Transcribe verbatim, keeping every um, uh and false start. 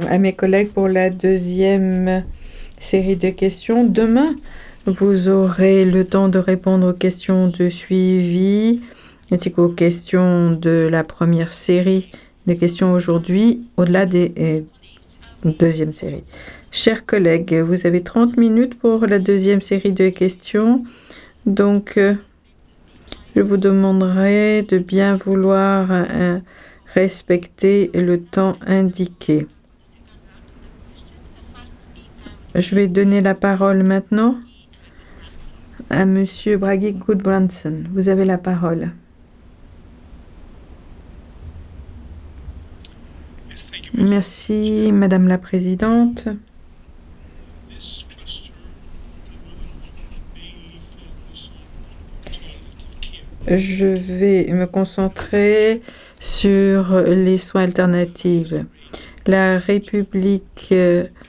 à mes collègues pour la deuxième série de questions. Demain, vous aurez le temps de répondre aux questions de suivi, ainsi qu'aux questions de la première série de questions aujourd'hui, au-delà des euh, deuxième série. Chers collègues, vous avez trente minutes pour la deuxième série de questions. Donc, euh, je vous demanderai de bien vouloir euh, respecter le temps indiqué. Je vais donner la parole maintenant à Monsieur Bragi Goodbranson. Vous avez la parole. Merci, Madame la Présidente. Je vais me concentrer sur les soins alternatifs. La République